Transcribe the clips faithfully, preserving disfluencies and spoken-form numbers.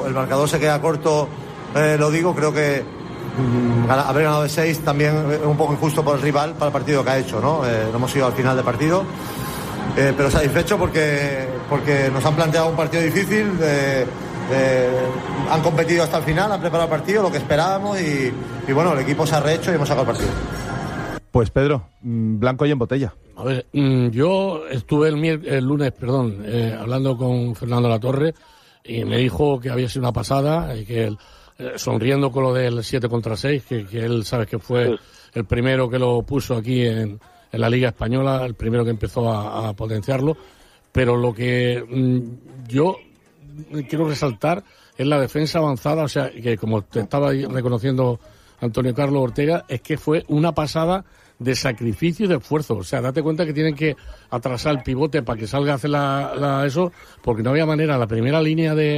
el marcador se queda corto, eh, lo digo, creo que mmm, haber ganado de seis también es un poco injusto por el rival para el partido que ha hecho, ¿no? Eh, no hemos ido al final del partido, eh, pero satisfecho porque, porque nos han planteado un partido difícil, eh, eh, han competido hasta el final, han preparado el partido, lo que esperábamos y, y bueno, el equipo se ha rehecho y hemos sacado el partido. Pues Pedro, blanco y en botella. A ver, yo estuve el, mier- el lunes, perdón, eh, hablando con Fernando Latorre y me dijo que había sido una pasada y que él, eh, sonriendo con lo del siete contra seis, que, que él sabe que fue sí. el primero que lo puso aquí en, en la Liga Española, el primero que empezó a, a potenciarlo, pero lo que mm, yo quiero resaltar es la defensa avanzada, o sea, que como te estaba reconociendo Antonio Carlos Ortega, es que fue una pasada de sacrificio y de esfuerzo. O sea, date cuenta que tienen que atrasar el pivote para que salga a hacer la, la, eso, porque no había manera. La primera línea de,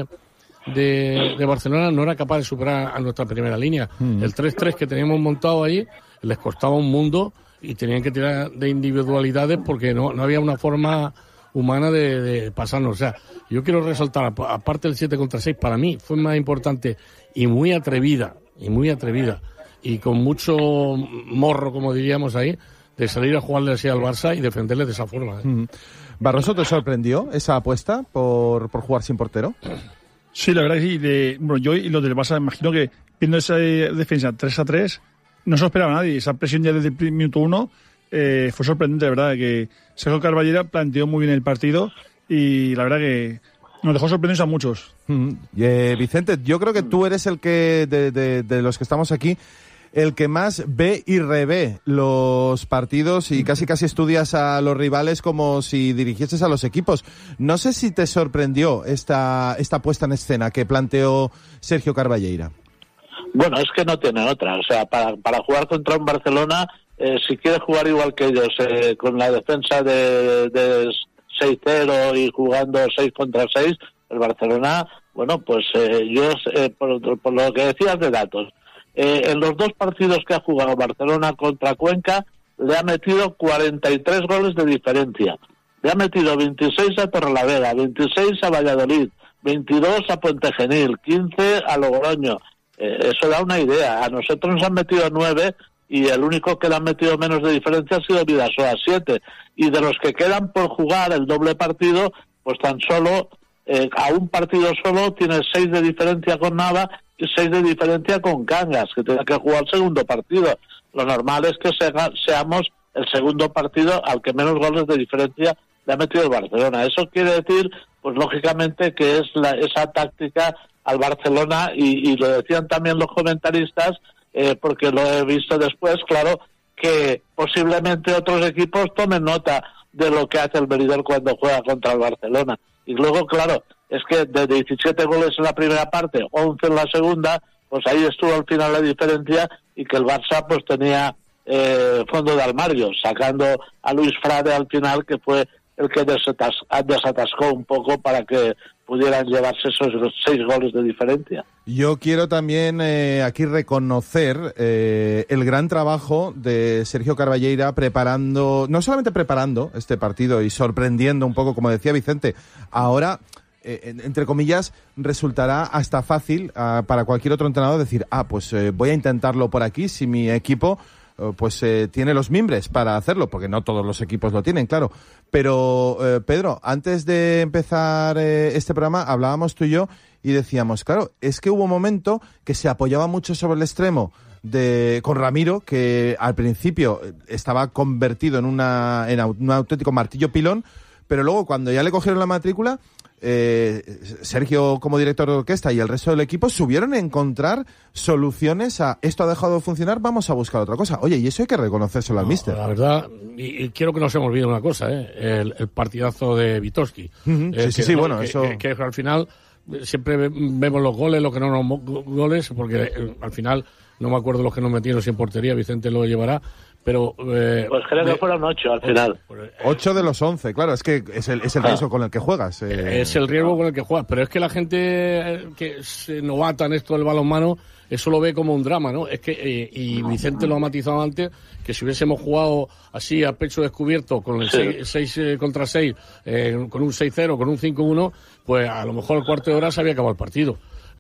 de, de Barcelona no era capaz de superar a nuestra primera línea. Mm. El tres tres que teníamos montado ahí les costaba un mundo y tenían que tirar de individualidades porque no, no había una forma humana de, de pasarnos. O sea, yo quiero resaltar, aparte del siete contra seis, para mí fue más importante y muy atrevida, y muy atrevida, y con mucho morro, como diríamos ahí, de salir a jugarle así al Barça y defenderle de esa forma. ¿eh? Mm. ¿Barroso te sorprendió esa apuesta por, por jugar sin portero? Sí, la verdad que sí. De, bueno, yo y los del Barça, imagino que viendo esa defensa tres a tres, no se lo esperaba nadie. Esa presión ya desde el minuto uno eh, fue sorprendente, la verdad, que Sergio Carballera planteó muy bien el partido y la verdad que nos dejó sorprendidos a muchos. Mm. Eh, Vicente, yo creo que tú eres el que, de, de, de los que estamos aquí, el que más ve y revé los partidos y casi casi estudias a los rivales como si dirigieses a los equipos. No sé si te sorprendió esta, esta puesta en escena que planteó Sergio Carballera. Bueno, es que no tiene otra. O sea, para, para jugar contra un Barcelona, eh, si quieres jugar igual que ellos, eh, con la defensa de, de seis cero y jugando seis contra seis, el Barcelona, bueno, pues eh, yo, eh, por, por lo que decías de datos, Eh, en los dos partidos que ha jugado Barcelona contra Cuenca, le ha metido cuarenta y tres goles de diferencia. Le ha metido veintiséis a Torrelavega, veintiséis a Valladolid, veintidós a Puente Genil, quince a Logroño. Eh, eso da una idea. A nosotros nos han metido nueve y el único que le han metido menos de diferencia ha sido Vidasoa, siete. Y de los que quedan por jugar el doble partido, pues tan solo, eh, a un partido solo tiene seis de diferencia con Nava y seis de diferencia con Cangas, que tiene que jugar el segundo partido. Lo normal es que sea, seamos el segundo partido al que menos goles de diferencia le ha metido el Barcelona. Eso quiere decir, pues lógicamente, que es la, esa táctica al Barcelona, y, y lo decían también los comentaristas, eh, porque lo he visto después, claro, que posiblemente otros equipos tomen nota de lo que hace el Benidorm cuando juega contra el Barcelona. Y luego, claro, es que de diecisiete goles en la primera parte, once en la segunda, pues ahí estuvo al final la diferencia, y que el Barça pues tenía eh, fondo de armario, sacando a Luis Frade al final, que fue el que desatas- desatascó un poco para que pudieran llevarse esos seis goles de diferencia. Yo quiero también eh, aquí reconocer eh, el gran trabajo de Sergio Carballera preparando, no solamente preparando este partido y sorprendiendo un poco, como decía Vicente, ahora, eh, entre comillas, resultará hasta fácil uh, para cualquier otro entrenador decir, ah, pues eh, voy a intentarlo por aquí si mi equipo pues eh, tiene los mimbres para hacerlo, porque no todos los equipos lo tienen, claro. Pero, eh, Pedro, antes de empezar eh, este programa, hablábamos tú y yo y decíamos, claro, es que hubo un momento que se apoyaba mucho sobre el extremo de con Ramiro, que al principio estaba convertido en, una, en un auténtico martillo pilón, pero luego cuando ya le cogieron la matrícula, Eh, Sergio como director de orquesta y el resto del equipo subieron a encontrar soluciones a esto ha dejado de funcionar, vamos a buscar otra cosa. Oye, y eso hay que reconocérselo al no, míster. La verdad, y, y quiero que no se me olvide una cosa, ¿eh? el, el partidazo de Vitovski. Uh-huh. eh, sí, sí, que, sí, no, bueno, que, eso... que, que al final siempre vemos los goles, lo que no nos goles, porque eh, al final no me acuerdo los que nos metieron sin portería, Vicente lo llevará, pero... Eh, pues creo que fueron ocho al final. Ocho de los once, claro, es que es el, es el riesgo con el que juegas. Eh. Es el riesgo con el que juegas, pero es que la gente que se novata en esto del balonmano, eso lo ve como un drama, ¿no? Es que, eh, y Vicente lo ha matizado antes, que si hubiésemos jugado así a pecho descubierto, con el sí. seis eh, contra seis, eh, con un seis cero, con un cinco uno, pues a lo mejor el cuarto de hora se había acabado el partido.